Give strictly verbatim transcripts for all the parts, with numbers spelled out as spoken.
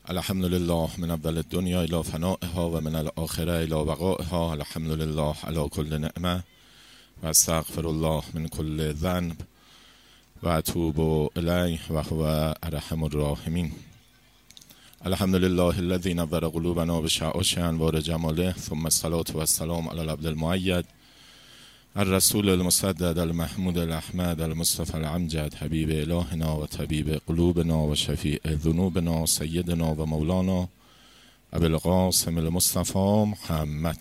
الحمد لله من اول الدنیا الی فنائها و من الاخره الی بقائها. الحمد لله علی کل نعمه و استغفر الله من کل ذنب و اتوب الیه و هو ارحم الراحمین. الحمد لله الذی نور قلوبنا بشعاع انوار جماله، ثم الصلاة و السلام علی العبد المؤید الرسول المسدد المحمود الاحمد المصطفى الامجد حبیب الهنا و طبیب قلوبنا و شفیع ذنوبنا سیدنا و مولانا ابی القاسم المصطفى محمد.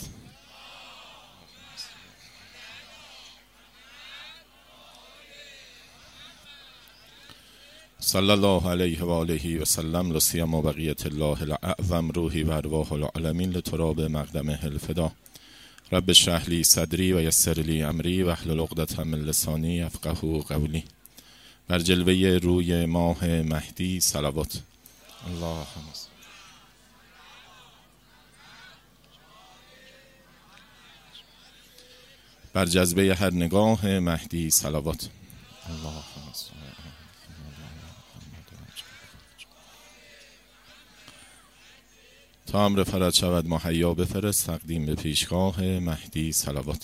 صلی الله علیه و آله و سلم. لسیما بقیت الله الاعظم روحی و ارواح العالمین لتراب مقدمه الفدا. رب اشرح لی صدری و یسر لی امری و احلل عقدة من لسانی یفقهوا قولی. بر جلوه روی ماه مهدی صلوات. اللهم بر جذبه هر نگاه مهدی صلوات. اللهم تا امر فرج شود مهیا بفرست، تقدیم به پیشگاه مهدی صلوات.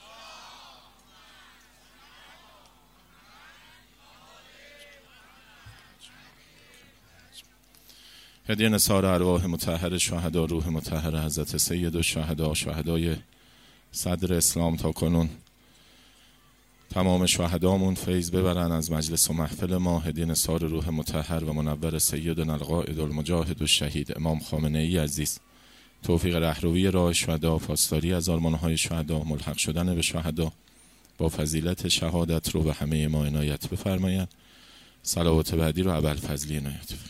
هدیه نثار ارواح مطهر شهدا، روح مطهر حضرت سید الشهدا، شهدای صدر اسلام تا کنون. تمام شهدامون فیض ببرن از مجلس و محفل ما. هدیه نثار روح مطهر و منور سیدنا القائد المجاهد الشهید امام خامنه ای عزیز، توفیق رهروی راه شهدا، پاسداری از آرمان‌های شهدا، ملحق شدن به شهدا، با فضیلت شهادت رو به همه ما عنایت بفرمایند. صلوات بعدی رو ابوالفضلی عنایت بفرمایند.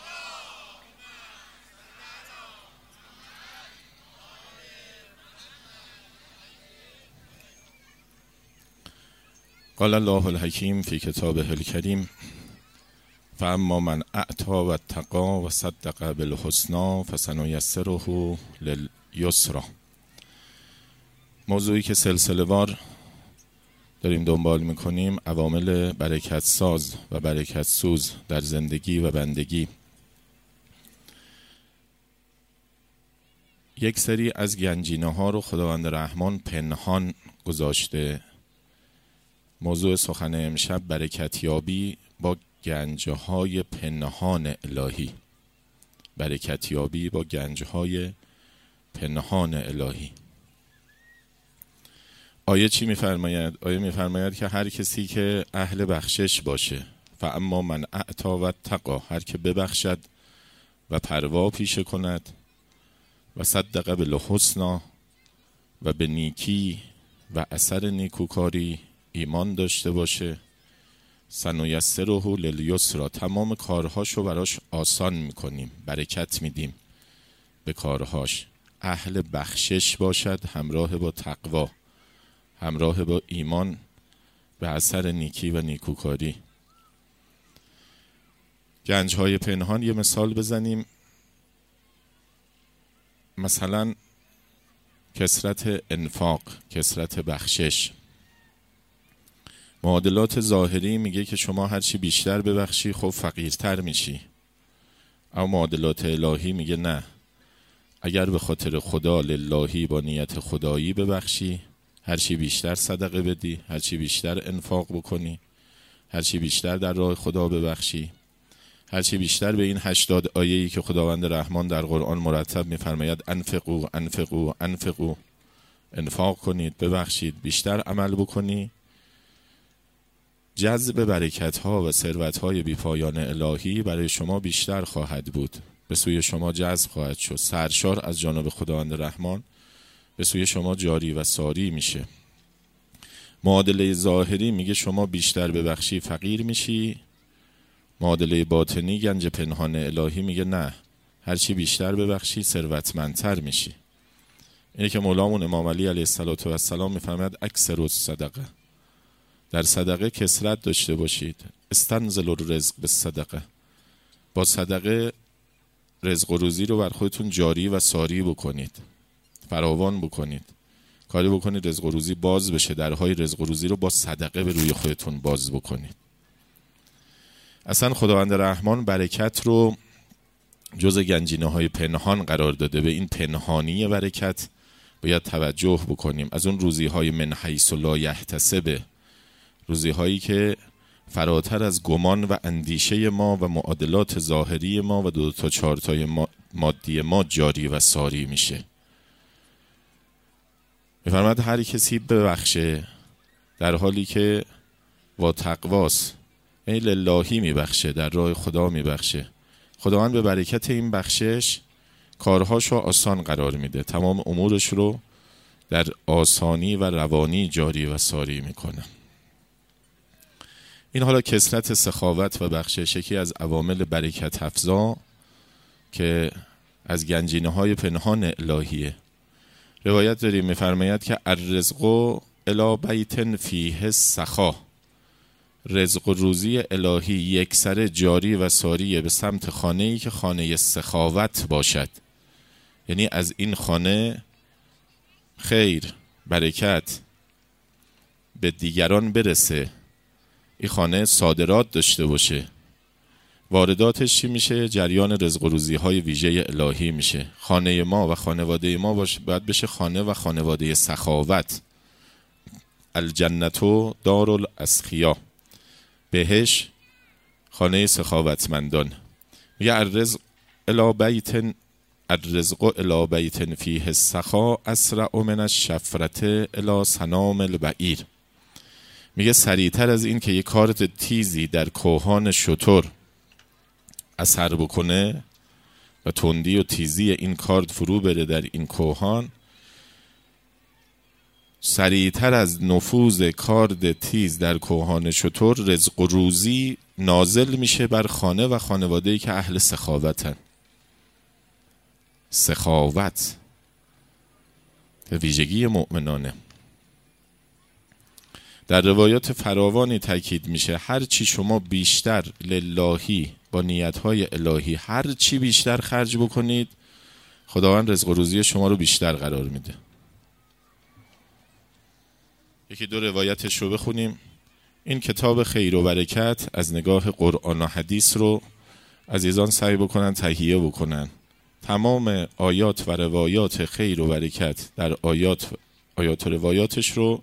قال الله الحکیم فی کتابه الکریم فاما من اعطی و اتقی و صدق بالحسنی فسنیسره للیسری. موضوعی که سلسله وار داریم دنبال میکنیم، عوامل برکت ساز و برکت سوز در زندگی و بندگی. یک سری از گنجینه ها رو خداوند رحمان پنهان گذاشته. موضوع سخن امشب برکتیابی با گنجهای پنهان الهی. برکتیابی با گنجهای پنهان الهی. آیه چی میفرماید؟ آیه میفرماید که هر کسی که اهل بخشش باشه، فاما من اعطی و اتقی، هر که ببخشد و پروا پیشه کند، و صدق بالحسنی، و به نیکی و اثر نیکوکاری ایمان داشته باشه، سنیسره للیسری، تمام کارهاشو براش آسان میکنیم، برکت میدیم به کارهاش. اهل بخشش باشد، همراه با تقوا، همراه با ایمان به اثر نیکی و نیکوکاری. گنجهای پنهان یه مثال بزنیم. مثلا کثرت انفاق، کثرت بخشش. معادلات ظاهری میگه که شما هرچی بیشتر ببخشی خب فقیرتر میشی، اما معادلات الهی میگه نه، اگر به خاطر خدا للهی با نیت خدایی ببخشی، هرچی بیشتر صدقه بدی، هرچی بیشتر انفاق بکنی، هرچی بیشتر در راه خدا ببخشی، هرچی بیشتر به این هشتاد آیه‌ای که خداوند رحمان در قرآن مرتب میفرماید انفقوا انفقوا انفقوا، انفاق کنید، ببخشید، بیشتر عمل بکنی، جذب برکت‌ها و ثروت‌های بی‌پایان الهی برای شما بیشتر خواهد بود، به سوی شما جذب خواهد شد، سرشار از جانب خداوند رحمان به سوی شما جاری و ساری میشه. معادله ظاهری میگه شما بیشتر ببخشی فقیر میشی، معادله باطنی گنج پنهان الهی میگه نه، هرچی بیشتر ببخشی ثروتمندتر میشی. اینه که مولامون امام علی علیه السلام میفرماید اکثر الصدقه، در صدقه کثرت داشته باشید. استنزل الرزق بالصدقه، با صدقه رزق و روزی رو بر خودتون جاری و ساری بکنید، فراوان بکنید، کاری بکنید رزق و روزی باز بشه، درهای رزق و روزی رو با صدقه به روی خودتون باز بکنید. اصلا خداوند رحمان برکت رو جزء گنجینه های پنهان قرار داده. به این پنهانی برکت باید توجه بکنیم. از اون روزی های من حیث لا یحتسب، روزی هایی که فراتر از گمان و اندیشه ما و معادلات ظاهری ما و دو تا چارتای مادی ما جاری و ساری میشه. میفرماد هر کسی ببخشه در حالی که با تقواست، یعنی للهی میبخشه، در راه خدا میبخشه، خداوند به برکت این بخشش کارهاشو آسان قرار میده، تمام امورش رو در آسانی و روانی جاری و ساری میکنه. این حالا کثرت سخاوت و بخشش یکی از عوامل برکت افزا که از گنجینه های پنهان الهیه. روایت داریم میفرماید که الرزق الی بیت فیه سخا، رزق و روزی الهی یک سر جاری و ساریه به سمت خانه‌ای که خانه سخاوت باشد. یعنی از این خانه خیر، برکت به دیگران برسه، این خانه صادرات داشته باشه، وارداتش چی میشه؟ جریان رزق و روزی های ویژه الهی میشه. خانه ما و خانواده ما باشه باید بشه خانه و خانواده سخاوت. الجنتو دار الاسخیا، بهش خانه سخاوتمندان. میگه الرزق الی بیت الرزق الی بیت فیه السخا اسرع من الشفرة الی سنام البعیر. میگه سریعتر از این که یک کارت تیزی در کوهان شتر اثر بکنه و تندی و تیزی این کارت فرو بره در این کوهان، سریعتر از نفوذ کارد تیز در کوهان شتر رزق و روزی نازل میشه بر خانه و خانواده‌ای که اهل سخاوتن. سخاوت ویژگی مؤمنانه. در روایات فراوانی تاکید میشه هر چی شما بیشتر للهی با نیت‌های الهی هر چی بیشتر خرج بکنید، خداوند رزق و روزی شما رو بیشتر قرار میده. یکی دو روایتش رو بخونیم. این کتاب خیر و برکت از نگاه قرآن و حدیث رو عزیزان سعی بکنن تهیه بکنن. تمام آیات و روایات خیر و برکت در آیات آیات و روایاتش رو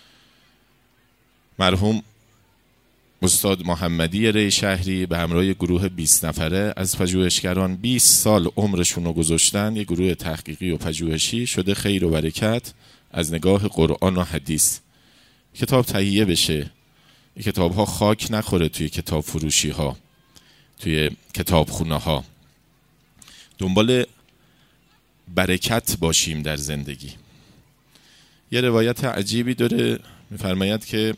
مرحوم استاد محمدی ری شهری به همراه گروه بیست نفره از پژوهشگران بیست سال عمرشون رو گذاشتن، یه گروه تحقیقی و پژوهشی شده خیر و برکت از نگاه قرآن و حدیث. کتاب تهیه بشه، این کتاب ها خاک نخوره توی کتاب فروشی ها، توی کتاب خونه ها. دنبال برکت باشیم در زندگی. یه روایت عجیبی داره، میفرماید که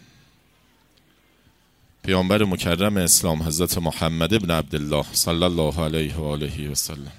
پیامبر مکرم اسلام حضرت محمد ابن عبدالله صلی الله علیه و آله و سلم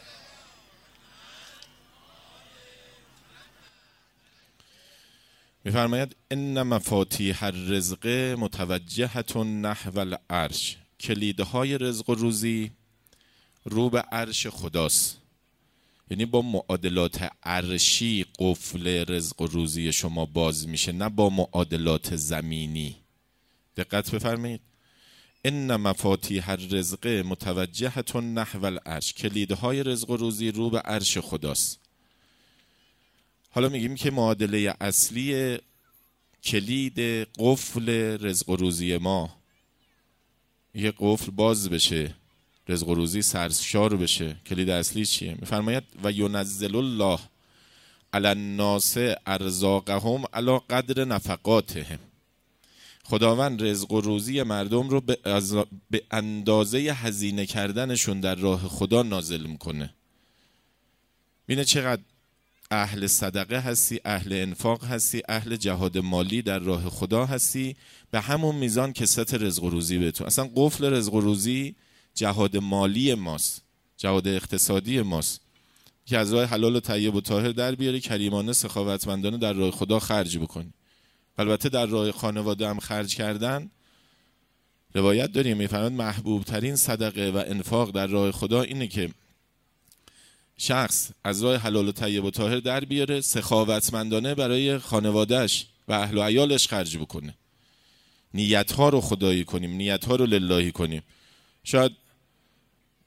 میفرماید ان مفاتیح الرزق متوجهة نحو العرش، کلیدهای رزق و روزی رو به عرش خداست. یعنی با معادلات عرشی قفل رزق و روزی شما باز میشه، نه با معادلات زمینی. دقت بفرمایید. ان مفاتیح الرزق متوجهة نحو العرش، کلیدهای رزق و روزی رو به عرش خداست. حالا میگیم که معادله اصلی کلید قفل رزق و روزی ما، یه قفل باز بشه، رزق و روزی سرشار بشه، کلید اصلی چیه؟ میفرماید و ینزل الله علی الناس ارزاقهم علی قدر نفقاتهم. خداوند رزق و روزی مردم رو به, از... به اندازه هزینه کردنشون در راه خدا نازل میکنه. بینه چقدر اهل صدقه هستی، اهل انفاق هستی، اهل جهاد مالی در راه خدا هستی، به همون میزان کثرت رزق و روزی بهتون. اصلا قفل رزق و روزی جهاد مالی ماست، جهاد اقتصادی ماست که از راه حلال و طیب و طاهر در بیاری، کریمانه سخاوتمندانه در راه خدا خرج بکنی. البته در راه خانواده هم خرج کردن، روایت داریم میفرماید محبوب ترین صدقه و انفاق در راه خدا اینه که شخص از راه حلال و طیب و طاهر در بیاره، سخاوتمندانه برای خانوادهش و اهل و عیالش خرج بکنه. نیت‌ها رو خدایی کنیم، نیت‌ها رو للهی کنیم. شاید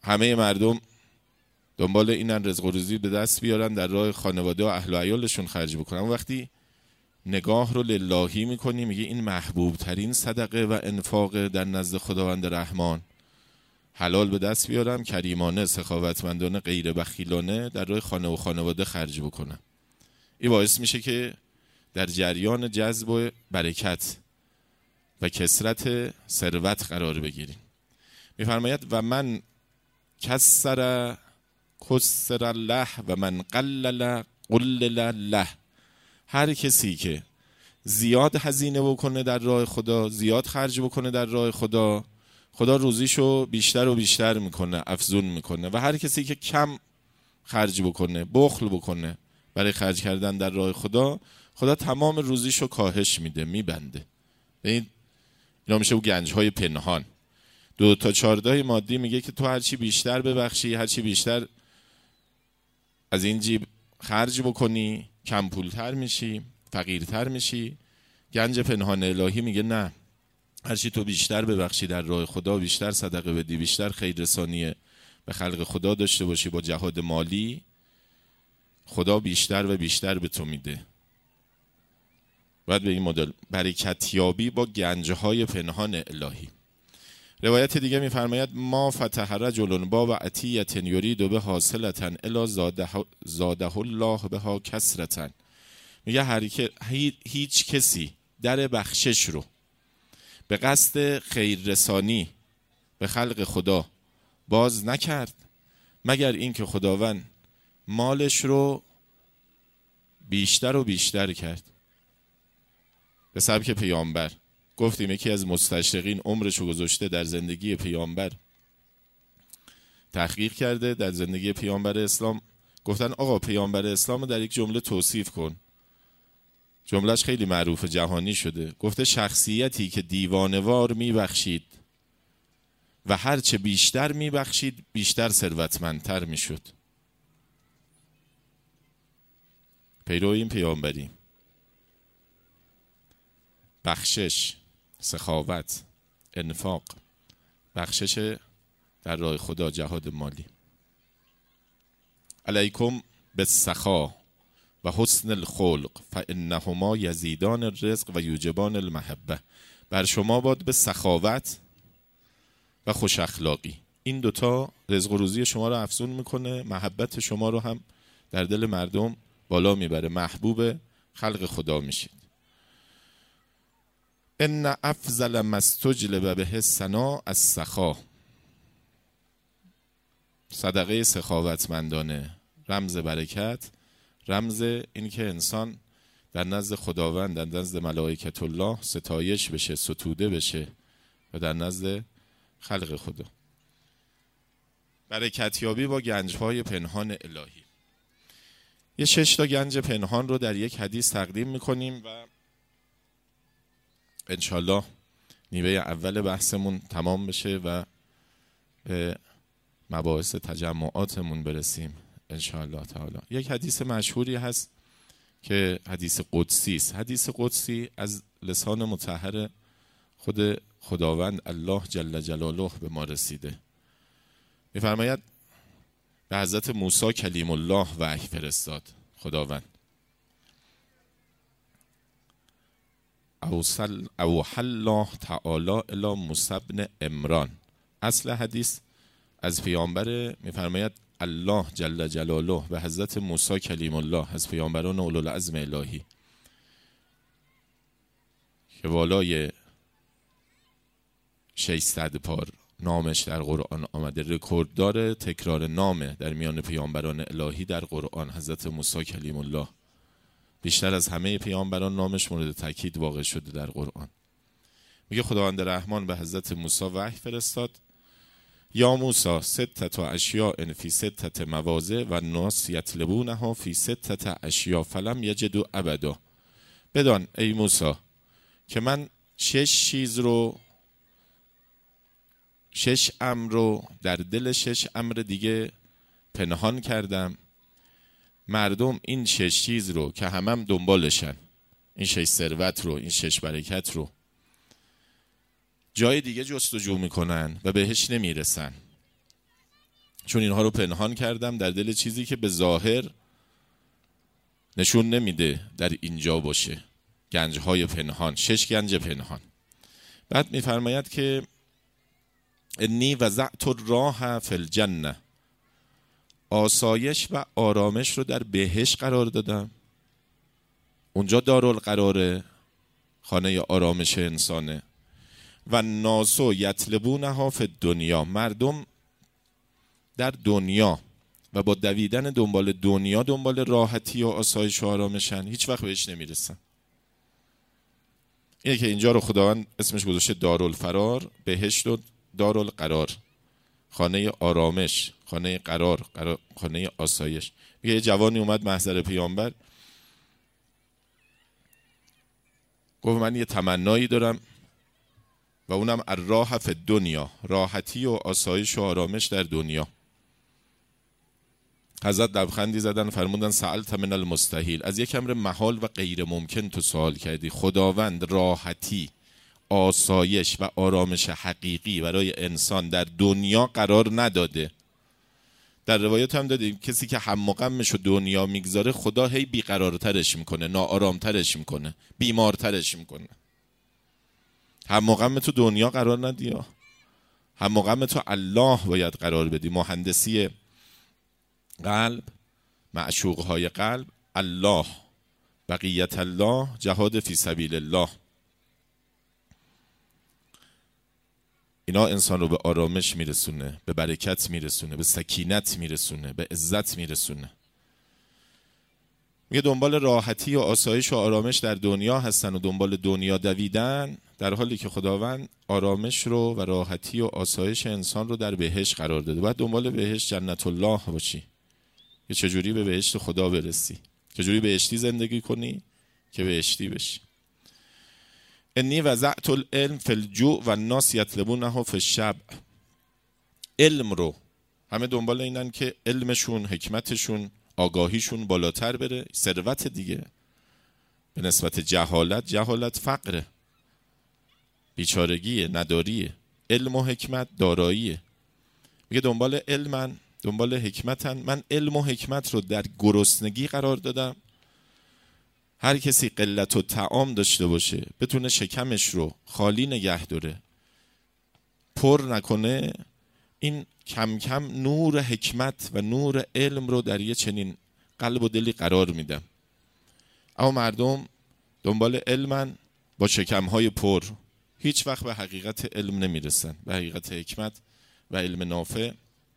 همه مردم دنبال اینن رزق و روزی به دست بیارن، در راه خانواده و اهل و عیالشون خرج بکنن. وقتی نگاه رو للهی میکنی میگه این محبوب ترین صدقه و انفاق در نزد خداوند رحمان، حلال به دست بیارم، کریمانه، سخاوتمندانه، غیر بخیلانه در راه خانه و خانواده خرج بکنم. این باعث میشه که در جریان جذب و برکت و کثرت ثروت قرار بگیریم. میفرماید و من کسر کسر الله و من قلل قلل له. هر کسی که زیاد هزینه بکنه در راه خدا، زیاد خرج بکنه در راه خدا، خدا روزیشو بیشتر و بیشتر میکنه، افزون میکنه. و هر کسی که کم خرج بکنه، بخل بکنه برای خرج کردن در راه خدا، خدا تمام روزیشو کاهش میده، میبنده. این اینا میشه گنج‌های پنهان. دو تا چارده مادی میگه که تو هرچی بیشتر ببخشی، هرچی بیشتر از این جیب خرج بکنی، کم پولتر میشی، فقیرتر میشی. گنج پنهان الهی میگه نه، هرچی تو بیشتر ببخشی در راه خدا، بیشتر صدقه بدی، بیشتر خیر رسانی به خلق خدا داشته باشی با جهاد مالی، خدا بیشتر و بیشتر به تو میده. باید به این مدل برکتیابی با گنجهای پنهان الهی. روایت دیگه میفرماید ما فتح رجل باب عطیة یرید به حاصلة الا زاده, زاده الله بها کثرة. میگه هر که هیچ کسی در بخشش رو به قصد خیر رسانی به خلق خدا باز نکرد مگر این که خداوند مالش رو بیشتر و بیشتر کرد. به سبک پیامبر گفتیم یکی از مستشرقین عمرش رو گذاشته در زندگی پیامبر، تحقیق کرده در زندگی پیامبر اسلام. گفتن آقا پیامبر اسلام رو در یک جمله توصیف کن. جملهش خیلی معروف، جهانی شده. گفته شخصیتی که دیوانوار میبخشید و هرچه بیشتر میبخشید بیشتر ثروتمندتر میشد. پیرو این پیامبری. بخشش، سخاوت، انفاق، بخشش در راه خدا، جهاد مالی. علیکم بالسخا و حسن الخلق فانهما یزیدان الرزق و یوجبان المحبه. بر شما باد به سخاوت و خوش اخلاقی. این دوتا رزق و روزی شما رو افزون میکنه، محبت شما رو هم در دل مردم بالا میبره، محبوب خلق خدا میشید. ان افضل ما استجلب به الثنا السخا. صدقه سخاوتمندانه رمز برکت، رمز این که انسان در نزد خداوند، در نزد ملائکت الله ستایش بشه، ستوده بشه و در نزد خلق خدا. برکتیابی با گنج‌های پنهان الهی. یه شش تا گنج پنهان رو در یک حدیث تقدیم می‌کنیم و انشالله نیمه اول بحثمون تمام بشه و به مباحث تجمعاتمون برسیم انشالله تعالی. یک حدیث مشهوری هست که حدیث قدسی است. حدیث قدسی از لسان مطهر خود خداوند الله جل جلاله به ما رسیده. می‌فرماید به حضرت موسی کلیم الله وحی فرستاد خداوند. اوصل اوحى الله تعالی الی موسی بن عمران. اصل حدیث از پیامبر، میفرماید الله جل جلاله به حضرت موسی کلیم الله از پیامبران اولوالعزم الهی که بالای ششصد بار نامش در قرآن آمده، رکورددار تکرار نام در میان پیامبران الهی در قرآن حضرت موسی کلیم الله، بیشتر از همه پیامبران نامش مورد تاکید واقع شده در قرآن. میگه خداوند رحمان به حضرت موسی وحی فرستاد یا موسی ستت اشیاء فی ستت مواضع و الناس یطلبونها فی ستت اشیاء فلم یجدوا ابدا. بدان ای موسی که من شش چیز رو، شش امر رو در دل شش امر دیگه پنهان کردم. مردم این شش چیز رو که همم هم دنبالشن، این شش ثروت رو، این شش برکت رو، جای دیگه جستجو میکنن و بهش نمیرسن. چون اینها رو پنهان کردم در دل چیزی که به ظاهر نشون نمیده در اینجا باشه. گنجهای پنهان، شش گنج پنهان. بعد میفرماید که انی وضعت الراحة فی الجنه، آسایش و آرامش رو در بهشت قرار دادم. اونجا دارالقراره، خانه آرامش انسانه. و ناسو یطلبونها فی الدنیا، مردم در دنیا و با دویدن دنبال دنیا دنبال راحتی و آسایش و آرامشن، هیچ وقت بهش نمیرسن. اینه که اینجا رو خداوند اسمش گذاشته دارالفرار، بهشت و دارالقرار، خانه آرامش، خانه قرار، قرار خانه آسایش. میگه یه جوانی اومد محضر پیامبر، گفت من یه تمنایی دارم و اونم الراحة فی الدنیا، راحتی و آسایش و آرامش در دنیا. حضرت لبخندی زدن فرمودن سألت من المستحیل، از یک امر محال و غیر ممکن تو سوال کردی. خداوند راحتی، آسایش و آرامش حقیقی برای انسان در دنیا قرار نداده. در روایات هم دادیم کسی که هم و غمشو دنیا میگذاره خدا هی بیقرارترش میکنه، ناآرامترش میکنه، بیمارترش میکنه. هم و غم تو دنیا قرار ندی، هم و غم تو الله باید قرار بدی. مهندسی قلب، معشوقهای قلب، الله، بقیت الله، جهاد فی سبیل الله. اینا انسان رو به آرامش میرسونه، به برکت میرسونه، به سکینت میرسونه، به عزت میرسونه. میگه دنبال راحتی و آسایش و آرامش در دنیا هستن و دنبال دنیا دویدن، در حالی که خداوند آرامش رو و راحتی و آسایش انسان رو در بهشت قرار داده. باید دنبال بهشت جنت الله باشی که چجوری به بهشت خدا برسی، چجوری بهشتی زندگی کنی که بهشتی بشی. انی وضعت العلم فی الجوع و الناس یطلبونه فی الشبع. علم رو همه دنبال اینن که علمشون، حکمتشون، آگاهیشون بالاتر بره. ثروت دیگه به نسبت جهالت، جهالت فقره، بیچارگیه، نداریه. علم و حکمت داراییه. میگه دنبال علمن، دنبال حکمتن. من علم و حکمت رو در گرسنگی قرار دادم. هر کسی قلت و طعام داشته باشه، بتونه شکمش رو خالی نگه داره، پر نکنه، این کم کم نور حکمت و نور علم رو در یه چنین قلب و دلی قرار میدم. اما مردم دنبال علمن با شکمهای پر، هیچ وقت به حقیقت علم نمیرسن، به حقیقت حکمت و علم نافع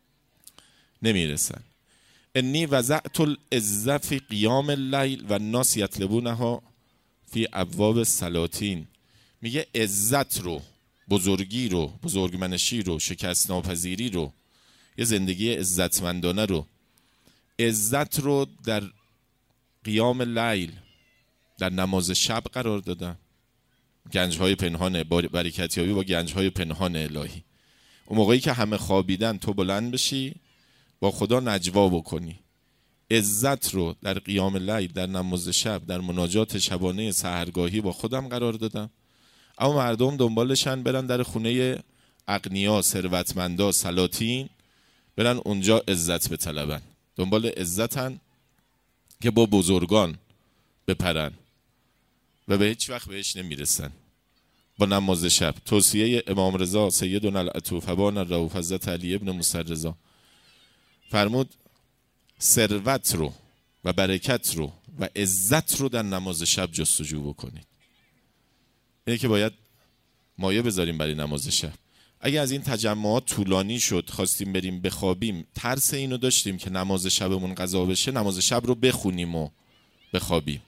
نمیرسن. انی وضعت العزة فی قیام اللیل و الناس یطلبونها فی ابواب السلاطین. میگه عزت رو، بزرگی رو، بزرگمنشی رو، شکست ناپذیری رو، یه زندگی عزتمندانه رو، عزت رو در قیام لیل، در نماز شب قرار دادم. گنجهای پنهان، برکتیابی با گنجهای پنهان الهی. اون موقعی که همه خوابیدن تو بلند بشی، با خدا نجوا بکنی. عزت رو در قیام لیل، در نماز شب، در مناجات شبانه سحرگاهی با خودم قرار دادم. اما مردم دنبالشن برن در خونه اغنیا، ثروتمندا، سلاطین، برن اونجا عزت بطلبن. دنبال عزتن که با بزرگان بپرن و به هیچ وقت بهش نمیرسن. با نماز شب، توصیه امام رضا سیدنا العطوف ابان الرؤوف حضرت علی ابن موسی رضا فرمود ثروت رو و برکت رو و عزت رو در نماز شب جستجو بکنید. اینه که باید مایه بذاریم برای نماز شب. اگه از این تجمعات طولانی شد، خواستیم بریم بخوابیم، ترس اینو داشتیم که نماز شبمون قضا بشه، نماز شب رو بخونیم و بخوابیم.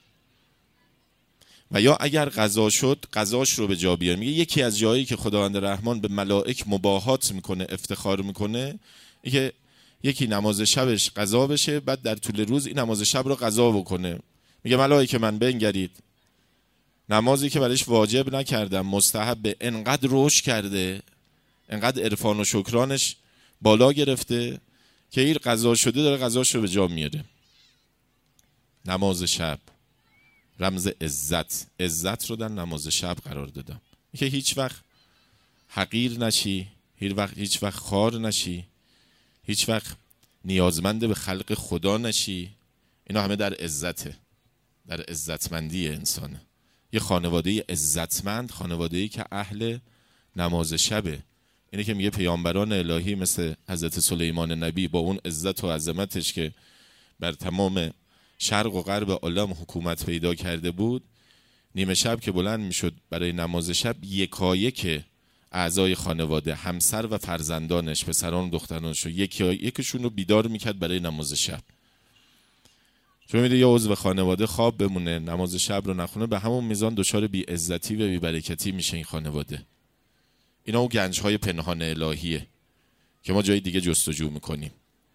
و یا اگر قضا شد، قضاش رو به جا بیاریم. میگه یکی از جایی که خداوند رحمان به ملائک مباهات میکنه، افتخار میکنه، که یکی نماز شبش قضا بشه، بعد در طول روز این نماز شب رو قضا بکنه. میگه ملائکه من بنگرید، نمازی که برایش واجب نکردم، مستحب، انقدر روش کرده، انقدر عرفان و شکرانش بالا گرفته که این قضا شده داره قضاش رو به جا میاره. نماز شب رمز عزت، عزت رو در نماز شب قرار دادم که هیچ وقت حقیر نشی، هیچ وقت هیچ وقت خوار نشی، هیچ وقت نیازمند به خلق خدا نشی. اینا همه در عزته، در عزتمندی انسانه. یه خانواده عزتمند، خانواده‌ای که اهل نماز شبه. اینه که میگه پیامبران الهی مثل حضرت سلیمان نبی با اون عزت و عظمتش که بر تمام شرق و غرب عالم حکومت پیدا کرده بود، نیمه شب که بلند میشد برای نماز شب، یکایک اعضای خانواده، همسر و فرزندانش، پسران و دخترانش رو یکی یکشون رو بیدار میکرد برای نماز شب. چون میده یه عضو خانواده خواب بمونه، نماز شب رو نخونه، به همون میزان دچار بی عزتی و بی برکتی میشه این خانواده. اینا اون گنج‌های پنهان الهیه که ما جای دیگه جستجو میکنیم.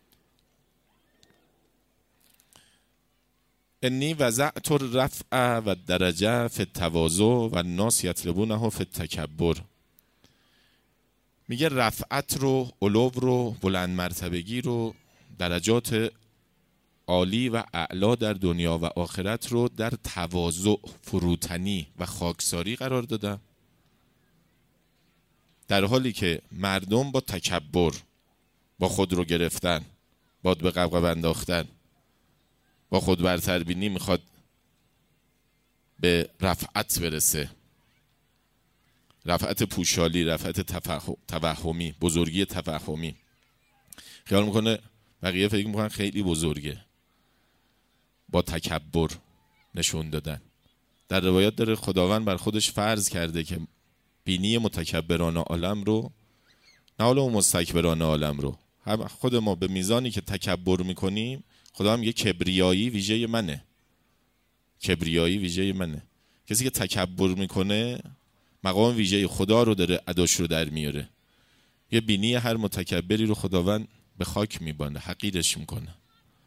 انی وضعت الرفع و درجه فی التواضع و الناس یطلبونه فی التکبر. میگه رفعت رو، علو رو، بلند مرتبگی رو، درجات عالی و اعلا در دنیا و آخرت رو در تواضع، فروتنی و خاکساری قرار دادم، در حالی که مردم با تکبر، با خود رو گرفتن، باد به قبقب انداختن، با خود برتربینی میخواد به رفعت برسه، رفعت پوشالی، رفعت توهمی، بزرگی توهمی. خیال میکنه بقیه فکر میکنن خیلی بزرگه، با تکبر نشون دادن. در روایات داره خداوند بر خودش فرض کرده که بینی متکبران عالم رو، نه حالا اون مستکبران عالم رو، هم خود ما به میزانی که تکبر میکنیم، خدا هم یه کبریایی ویژه منه، کبریایی ویژه منه. کسی که تکبر میکنه مقام ویژه خدا رو داره اداش رو در میاره. یه بینی هر متکبری رو خداوند به خاک میبانه، حقیرش میکنه.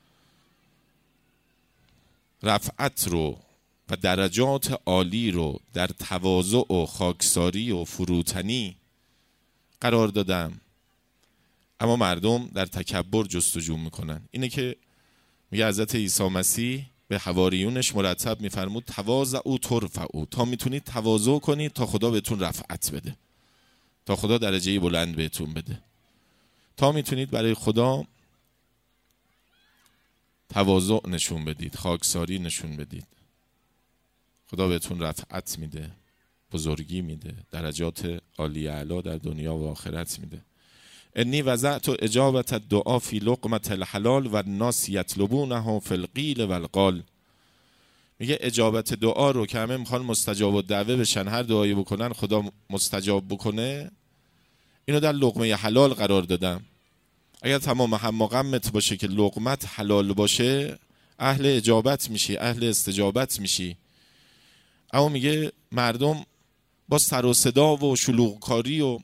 رفعت رو و درجات عالی رو در تواضع و خاکساری و فروتنی قرار دادم، اما مردم در تکبر جستجو میکنن. اینه که میگه حضرت عیسی مسیح به حواریونش مرتب میفرمود تواضعوا ترفعوا، تا میتونید تواضع کنید تا خدا بهتون رفعت بده، تا خدا درجه بلند بهتون بده، تا میتونید برای خدا تواضع نشون بدید، خاکساری نشون بدید، خدا بهتون رفعت میده، بزرگی میده، درجات عالی اعلا در دنیا و آخرت میده. انی وضعت اجابت الدعا فی لقمة الحلال و الناس یطلبونه فی القیل و القال. میگه اجابت دعا رو که همه میخوان مستجاب الدعوه بشن، هر دعایی بکنن خدا مستجاب بکنه، اینو در لقمه حلال قرار دادم. اگر تمام هم و غمت باشه که لقمت حلال باشه، اهل اجابت میشی، اهل استجابت میشی. اما میگه مردم با سر و صدا و شلوغکاری و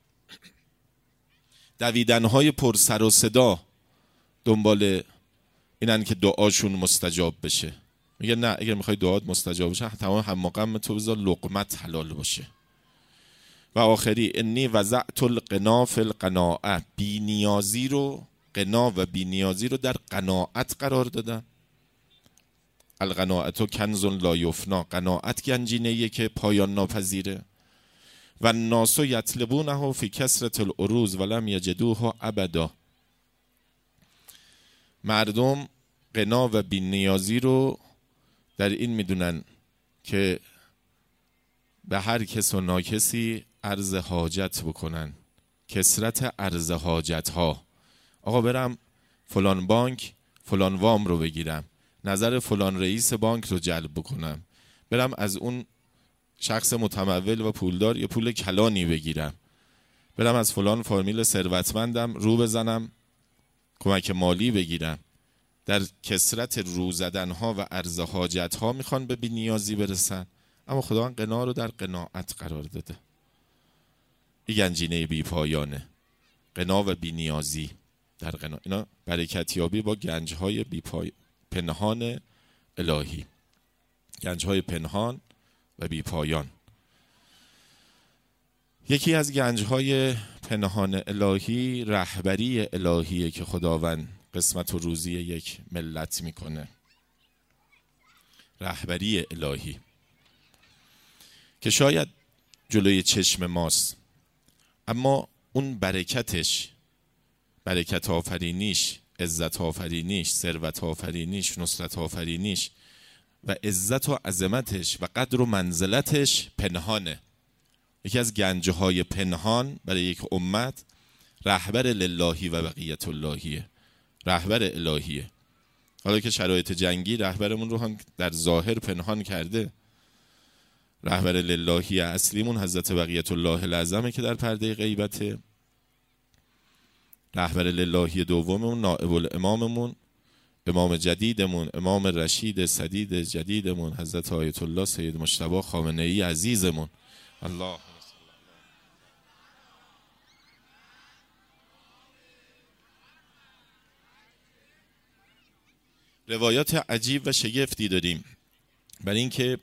دویدنهای پر سر و صدا دنبال اینن که دعاشون مستجاب بشه. میگه نه، اگر میخوای دعات مستجاب بشه تمام هم و غم تو بذار لقمت حلال باشه. و آخری انی وضعت القنا فی القناعه، بی نیازی رو، قنا و بی نیازی رو در قناعت قرار دادن. القناعت کنز لا یفنا، قناعت گنجینه‌ایه که پایان ناپذیره. و الناس یطلبونه فی کثرة العروض ولم یجدوه ابدا. مردم قنا و بی نیازی رو در این میدونن که به هر کس و ناکسی عرض حاجت بکنن، کثرت عرض حاجت ها. آقا برم فلان بانک فلان وام رو بگیرم، نظر فلان رئیس بانک رو جلب بکنم، برم از اون شخص متمول و پولدار یه پول کلانی بگیرم، برم از فلان فامیل ثروتمندم رو بزنم کمک مالی بگیرم. در کثرت رو زدن ها و عرض حاجت ها میخوان به بی نیازی برسن، اما خداوند قنا رو در قناعت قرار داده. این گنجینه بی پایانه، قنا و بی نیازی در قنا. اینا برکتیابی با گنج های بی پای... پنهان الهی، گنج های پنهان و بی پایان. یکی از گنج های پنهان الهی رهبری الهیه که خداوند قسمت و روزی یک ملت میکنه. رهبری الهی که شاید جلوی چشم ماست، اما اون برکتش، برکت آفرینیش، عزت آفرینیش، ثروت آفرینیش، نصرت آفرینیش و عزت و عظمتش و قدر و منزلتش پنهانه. یکی از گنجهای پنهان برای یک امت رهبر للهی و بقیت اللهیه، رهبر الهیه. حالا که شرایط جنگی رهبرمون رو هم در ظاهر پنهان کرده، رهبر للهی اصلیمون حضرت بقیت الله الاعظمه که در پرده غیبته. رهبر للهی دوممون نائب الاماممون، امام جدیدمون، امام رشید سدید جدیدمون، حضرت آیت الله سید مجتبی خامنه‌ای عزیزمون. الله روایات عجیب و شگفتی داریم برای اینکه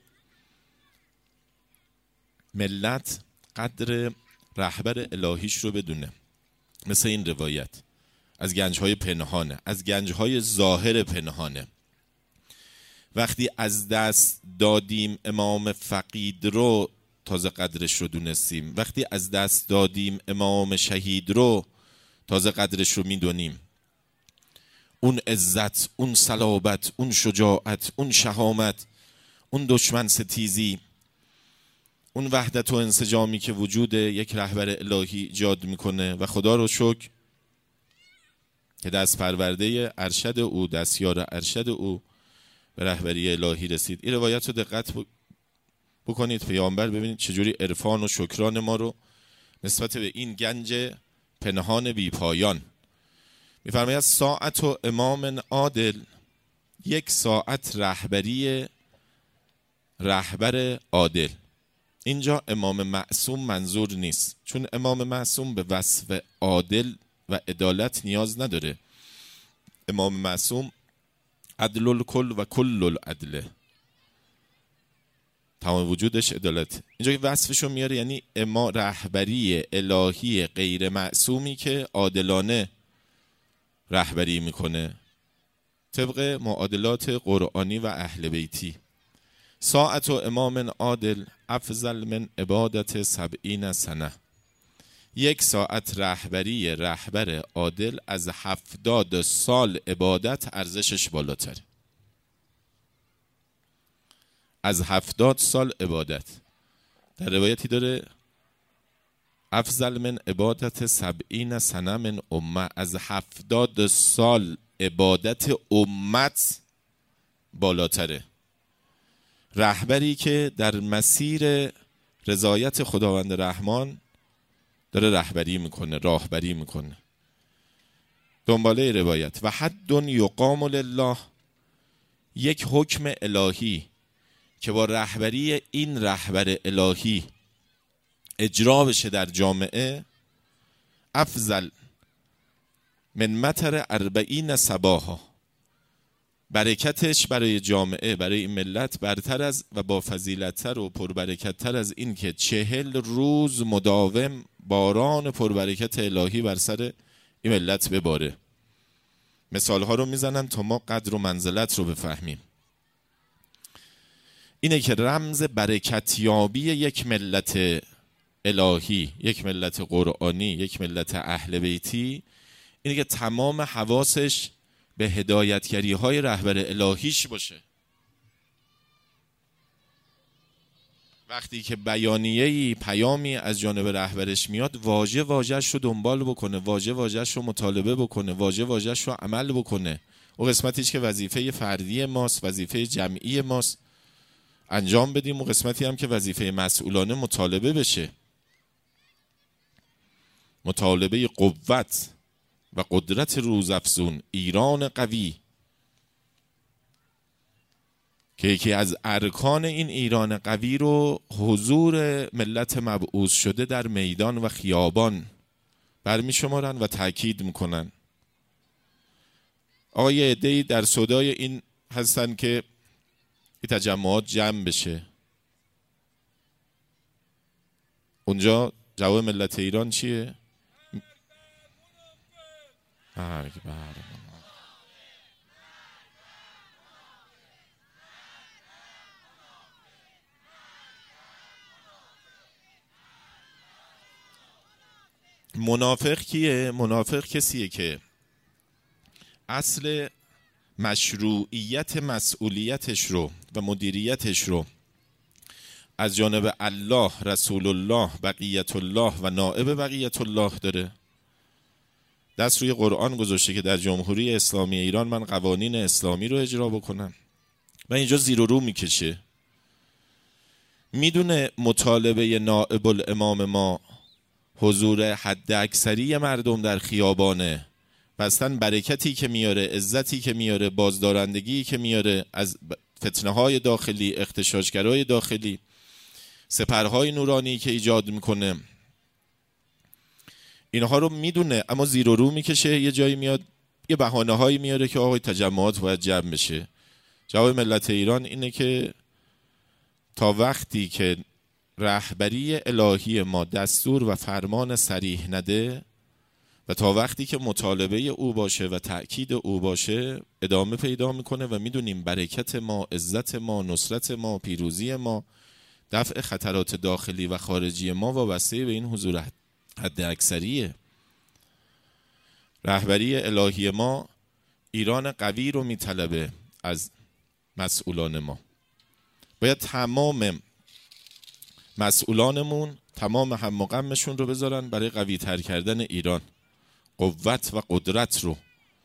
ملت قدر رهبر الهیش رو بدونه. مثل این روایت از گنجهای پنهانه، از گنجهای ظاهر پنهانه. وقتی از دست دادیم امام فقید رو تازه قدرش رو دونستیم، وقتی از دست دادیم امام شهید رو تازه قدرش رو میدونیم. اون عزت، اون صلابت، اون شجاعت، اون شهامت، اون دشمن ستیزی، اون وحدت و انسجامی که وجود یک رهبر الهی ایجاد میکنه و خدا رو شکر که دست پرورده ارشد او، دستیار ارشد او به رهبری الهی رسید. این روایت رو دقت بکنید پیامبر، ببینید چجوری عرفان و شکران ما رو نسبت به این گنج پنهان بی پایان میفرماید. ساعت و امام عادل، یک ساعت رهبری رهبر عادل. اینجا امام معصوم منظور نیست، چون امام معصوم به وصف عادل و عدالت نیاز نداره. امام معصوم عدل الکل و کل العدل، تمام وجودش عدالت. اینجا که وصفشو میاره یعنی اما رهبری الهی غیر معصومی که عادلانه رهبری میکنه طبق معادلات قرآنی و اهل بیتی. ساعت و امام عادل افضل من عبادت سبعین سنه. یک ساعت رهبری رهبر عادل از هفتاد سال عبادت ارزشش بالاتر. از هفتاد سال عبادت. در روایتی داره افضل من عبادت سبعین سنه من امه. از هفتاد سال عبادت امت بالاتره. رهبری که در مسیر رضایت خداوند رحمان داره رهبری میکنه، راهبری میکنه. دنباله روایت و حد یقام لله، یک حکم الهی که با رهبری این رهبر الهی اجرا بشه در جامعه، افضل من مطر اربعین صباحا، برکتش برای جامعه، برای این ملت برتر از و با فضیلت‌تر و پربرکت‌تر از این که چهل روز مداوم باران پربرکت الهی بر سر این ملت بباره. مثالها رو میزنن تا ما قدر و منزلت رو بفهمیم. اینه که رمز برکتیابی یک ملت الهی، یک ملت قرآنی، یک ملت اهل بیتی اینه که تمام حواسش به هدایتگری های رهبر الهیش باشه. وقتی که بیانیه‌ای، پیامی از جانب رهبرش میاد، واژه واژه‌اش رو دنبال بکنه، واژه واژه‌اش رو مطالبه بکنه، واژه واژه‌اش رو عمل بکنه. اون قسمتیش که وظیفه فردی ماست، وظیفه جمعی ماست انجام بدیم، اون قسمتی هم که وظیفه مسئولانه مطالبه بشه. مطالبه قوت و قدرت روزافزون ایران قوی که یکی از ارکان این ایران قوی رو حضور ملت مبعوث شده در میدان و خیابان برمی شمارن و تأکید میکنن. آقای عده‌ای در صدای این هستن که این تجمعات جمع بشه. اونجا جواب ملت ایران چیه؟ بله بله. منافق کیه؟ منافق کسیه که اصل مشروعیت مسئولیتش رو و مدیریتش رو از جانب الله، رسول الله، بقیت الله و نائب بقیت الله داره. دست روی قرآن گذاشته که در جمهوری اسلامی ایران من قوانین اسلامی رو اجرا بکنم و اینجا زیر و رو میکشه. میدونه مطالبه نائب الامام ما حضور حد اکثری مردم در خیابانه و اصلا برکتی که میاره، عزتی که میاره، بازدارندگی که میاره از فتنه های داخلی، اغتشاشگرای داخلی، سپرهای نورانی که ایجاد میکنه، اینها رو میدونه، اما زیر و رو میکشه. یه جایی میاد یه بهانه هایی میاره که آقای تجمعات باید جمع بشه. جواب ملت ایران اینه که تا وقتی که رهبری الهی ما دستور و فرمان صریح نده و تا وقتی که مطالبه او باشه و تأکید او باشه ادامه پیدا میکنه و میدونیم برکت ما، عزت ما، نصرت ما، پیروزی ما، دفع خطرات داخلی و خارجی ما وابسته به این حضور حد اکثریه. رهبری الهی ما ایران قوی رو میطلبه از مسئولان ما. باید تمام مسئولانمون تمام هم و غمشون رو بذارن برای قوی تر کردن ایران، قوت و قدرت رو.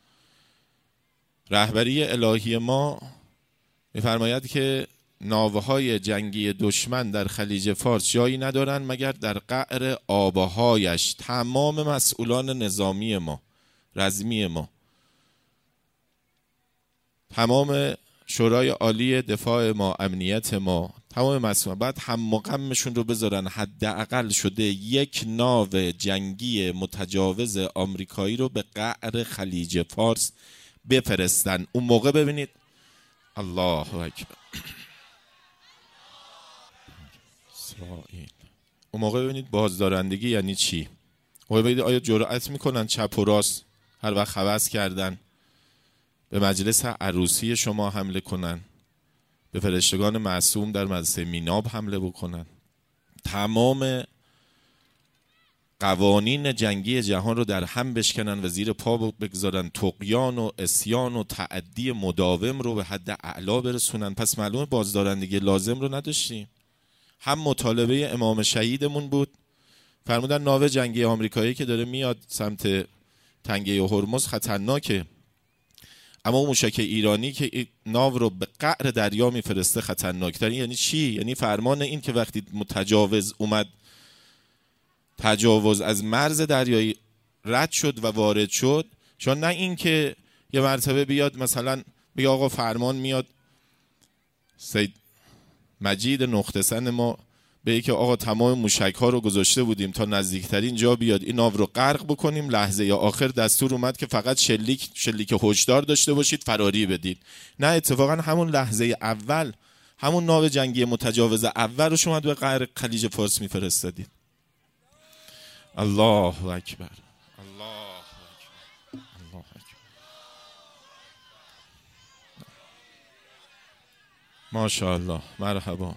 رهبری الهی ما میفرماید که ناوهای جنگی دشمن در خلیج فارس جایی ندارن مگر در قعر آبهایش. تمام مسئولان نظامی ما، رزمی ما، تمام شورای عالی دفاع ما، امنیت ما، تمام مسئولان بعد هم و غمشون رو بذارن حداقل شده یک ناو جنگی متجاوز آمریکایی رو به قعر خلیج فارس بفرستن. اون موقع ببینید الله اکبر، اون موقع ببینید بازدارندگی یعنی چی. موقع ببینید آیا جرأت میکنن چپ و راست هر وقت هوس کردن به مجلس عروسی شما حمله کنن، به فرشتگان معصوم در مدرسه میناب حمله بکنن، تمام قوانین جنگی جهان رو در هم بشکنن و زیر پا بگذارن، طغیان و عصیان و تعدی مداوم رو به حد اعلا برسونن. پس معلومه بازدارندگی لازم رو نداشتیم. هم مطالبه امام شهیدمون بود، فرمودن ناو جنگی آمریکایی که داره میاد سمت تنگه هرمز خطرناکه، اما اون موشک ایرانی که ناو رو به قعر دریا میفرسته خطرناکتر. یعنی چی؟ یعنی فرمان این که وقتی متجاوز اومد، تجاوز از مرز دریایی رد شد و وارد شد، چون نه این که یه مرتبه بیاد مثلا بگه آقا فرمان میاد سید مجید نقطه سن ما به که آقا تمام موشک ها رو گذاشته بودیم تا نزدیکترین جا بیاد این ناو رو غرق بکنیم، لحظه یا آخر دستور اومد که فقط شلیک شلیک هشدار داشته باشید، فراری بدید. نه، اتفاقا همون لحظه اول همون ناو جنگی متجاوز اول رو شما به غرق خلیج فارس میفرستادید. الله اکبر، الله اکبر، الله اکبر. ماشاءالله، مرحبا.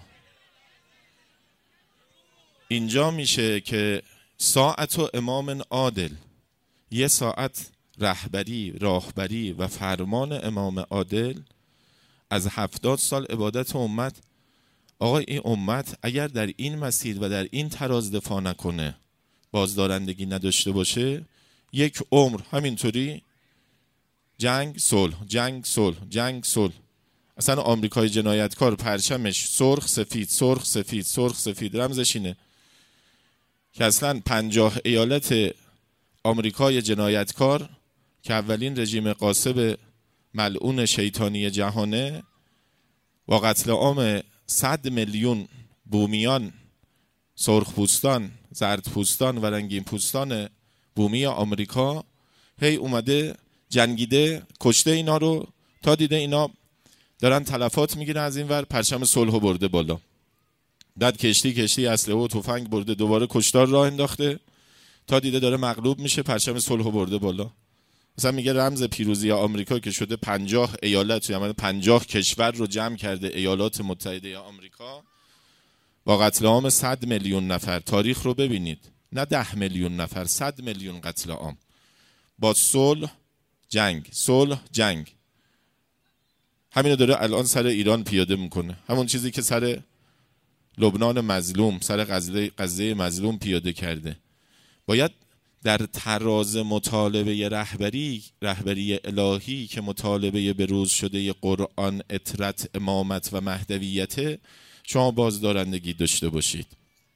اینجا میشه که ساعت و امام عادل، یه ساعت رهبری، راهبری و فرمان امام عادل از هفتاد سال عبادت امت. آقا این امت اگر در این مسیر و در این تراز دفاع نکنه، بازدارندگی نداشته باشه، یک عمر همینطوری جنگ صلح، جنگ صلح، جنگ صلح. اصلا آمریکای جنایتکار پرچمش سرخ سفید، سرخ سفید، سرخ سفید، رمزش اینه که اصلا پنجاه ایالت آمریکای جنایتکار که اولین رژیم غاصب ملعون شیطانی جهانه با قتل عام صد میلیون بومیان، سرخ پوستان، زرد پوستان و رنگین پوستان بومی آمریکا، هی اومده جنگیده، کشته اینا رو، تا دیده اینا دارن تلفات میگیرن از این ور، پرچم صلح برده بالا. بعد کشتی کشتی اسلحه و تفنگ برده، دوباره کشتار راه انداخته، تا دیده داره مغلوب میشه، پرچم صلح برده بالا. مثلا میگه رمز پیروزی آمریکا که شده پنجاه ایالت، یعنی پنجاه کشور رو جمع کرده ایالات متحده آمریکا با قتل عام صد میلیون نفر. تاریخ رو ببینید، نه ده میلیون نفر، صد میلیون قتل عام. با صلح جنگ، صلح جنگ. همینو داره الان سر ایران پیاده میکنه، همون چیزی که سر لبنان مظلوم، سر غزه غزه مظلوم پیاده کرده. باید در تراز مطالبه رهبری رهبری الهی که مطالبه بروز شده قرآن، اطرت، امامت و مهدویت، شما بازدارندگی داشته باشید.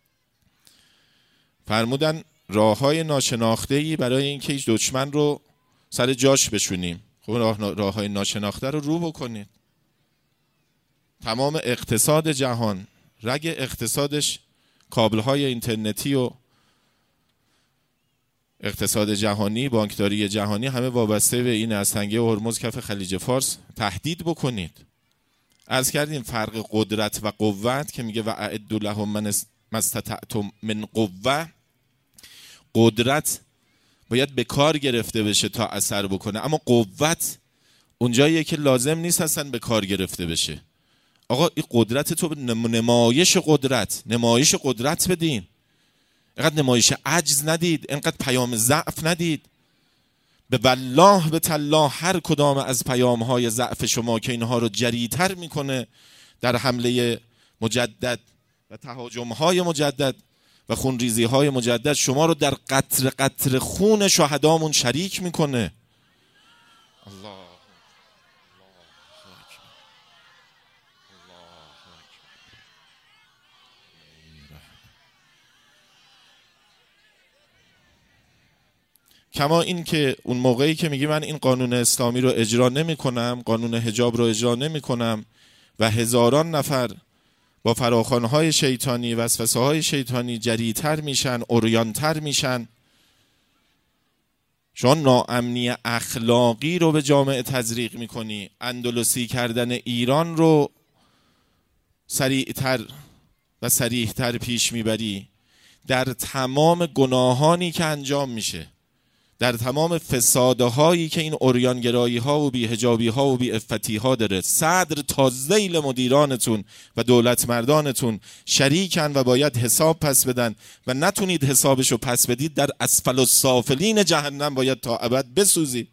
فرمودن راههای ناشناخته‌ای برای اینکه هیچ دشمن رو سر جاش بشونیم. خب راه راههای ناشناخته رو رو بکنید. تمام اقتصاد جهان، رگ اقتصادش کابل‌های اینترنتی و اقتصاد جهانی، بانکداری جهانی، همه وابسته به این از تنگه هرمز کف خلیج فارس تهدید بکنید. عرض کردیم فرق قدرت و قوت که میگه و اعدوا لهم من استطعتم من قوه. قدرت باید به کار گرفته بشه تا اثر بکنه، اما قوت اونجاییه که لازم نیست اصلا به کار گرفته بشه. آقا این قدرت تو نمایش قدرت نمایش قدرت بدین. اینقدر نمایش عجز ندید، اینقدر پیام ضعف ندید. به والله به تالله هر کدام از پیام‌های ضعف شما که اینها رو جری‌تر میکنه در حمله مجدد و تهاجم‌های مجدد و خونریزی‌های مجدد، شما رو در قطر قطر خون شهدامون شریک میکنه. الله کما این که اون موقعی که میگی من این قانون اسلامی رو اجرا نمی کنم، قانون حجاب رو اجرا نمی کنم و هزاران نفر با فراخوان‌های شیطانی، وسوسه‌های شیطانی جری‌تر میشن، عریان‌تر میشن، شما ناامنی اخلاقی رو به جامعه تزریق میکنی، اندلسی کردن ایران رو سریعتر و صریح‌تر پیش میبری در تمام گناهانی که انجام میشه، در تمام فسادهایی که این عریان‌گرایی ها و بی‌حجابی ها و بی‌عفتی ها داره. صدر تا ذیل مدیرانتون و دولت مردانتون شریکن و باید حساب پس بدن و نتونید حسابشو پس بدید، در اسفل السافلین جهنم باید تا ابد بسوزید.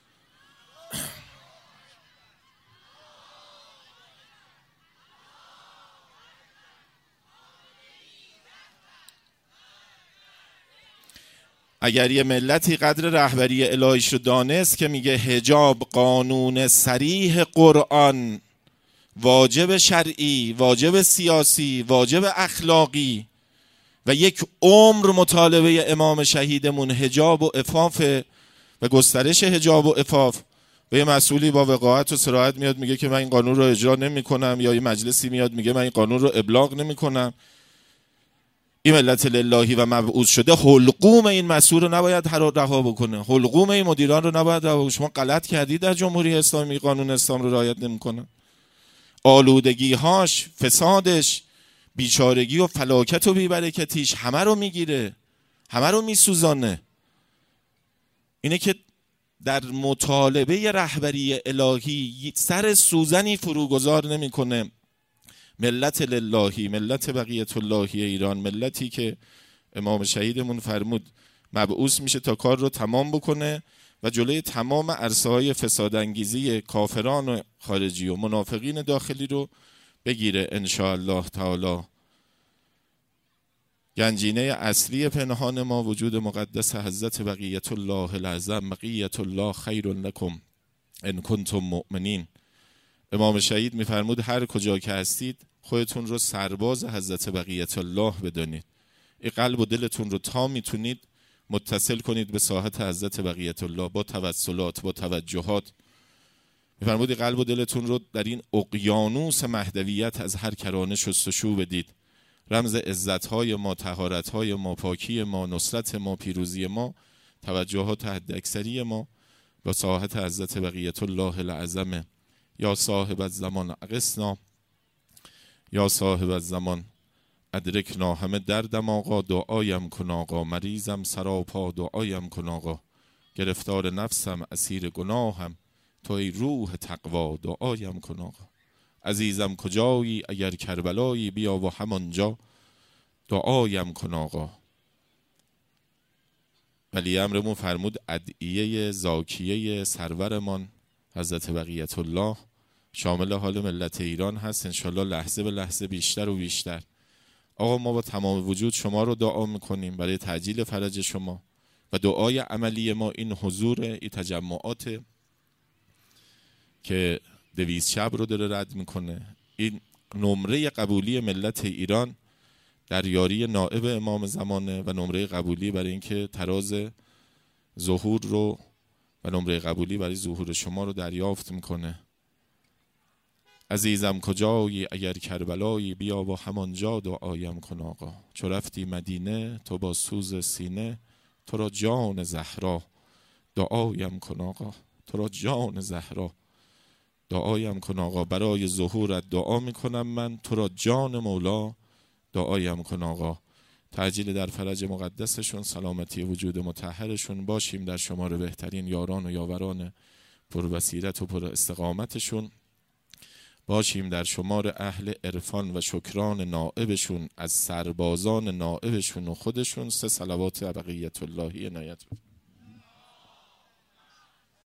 اگر یه ملتی قدر رهبری الهیش رو دانست که میگه حجاب قانون صریح قرآن، واجب شرعی، واجب سیاسی، واجب اخلاقی و یک عمر مطالبه امام شهیدمون حجاب و عفاف و گسترش حجاب و عفاف، و یه مسئولی با وقاحت و صراحت میاد میگه که من این قانون رو اجرا نمی کنم، یا یه مجلسی میاد میگه من این قانون رو ابلاغ نمی کنم، این ملت للهی و مبعوث شده حلقوم این مسئول رو نباید رها بکنه، حلقوم این مدیران رو نباید رها بکنه. شما غلط کردید در جمهوری اسلامی قانون اسلام رو رعایت نمی‌کنه. آلودگی هاش، فسادش، بیچارگی و فلاکت و بی‌برکتیش همه رو میگیره، همه رو میسوزانه. اینه که در مطالبه رهبری الهی سر سوزنی فروگذار نمی‌کنه. ملت للهی، ملت بقیت اللهی ایران، ملتی که امام شهیدمون فرمود مبعوث میشه تا کار رو تمام بکنه و جلوی تمام عرصه‌های فسادانگیزی کافران و خارجی و منافقین داخلی رو بگیره ان شاء الله تعالی. گنجینه اصلی پنهان ما وجود مقدس حضرت بقیت الله العظم، بقیت الله خیر لکم ان کنتم مؤمنین. امام شهید میفرمود هر کجا که هستید خودتون رو سرباز حضرت بقیت الله بدانید. این قلب و دلتون رو تا میتونید متصل کنید به ساحت حضرت بقیت الله با توسلات، با توجهات. میفرمود قلب و دلتون رو در این اقیانوس مهدویت از هر کرانه شستشو بدید. رمز عزت‌های ما، طهارت‌های ما، پاکی ما، نصرت ما، پیروزی ما، توجهات حد اکثری ما با ساحت حضرت بقیت الله العظم. یا صاحب الزمان اغثنا، یا صاحب الزمان ادرکنا. همه دردم آقا دعایم کن آقا، مریضم سراپا دعایم کن آقا، گرفتار نفسم اسیر گناهم، تو ای روح تقوا دعایم کن آقا. عزیزم کجایی اگر کربلایی، بیا و همانجا دعایم کن آقا. ولی امرمون فرمود ادعیه زاکیه سرورمان حضرت بقیت الله شامل حال ملت ایران هست، انشالله لحظه به لحظه بیشتر و بیشتر. آقا ما با تمام وجود شما رو دعا میکنیم برای تعجیل فرج شما و دعای عملی ما این حضور، این تجمعات که دویست شب رو داره رد میکنه، این نمره قبولی ملت ایران در یاری نائب امام زمانه و نمره قبولی برای اینکه تراز ظهور رو و نمره قبولی برای ظهور شما رو دریافت میکنه. عزیزم کجایی اگر کربلایی، بیا با همانجا دعایم کن آقا. چو رفتی مدینه تو با سوز سینه، تو را جان زهرا دعایم کن آقا. تو را جان زهرا دعایم کن آقا. برای ظهورت دعا میکنم من، تو را جان مولا دعایم کن آقا. تعجیل در فرج مقدسشون، سلامتی وجود مطهرشون. باشیم در شمار بهترین یاران و یاوران پر بصیرت و پر استقامتشون. باشیم در شمار اهل عرفان و شکران نائبشون، از سربازان نائبشون و خودشون. سه صلوات بقیت اللهی عنایت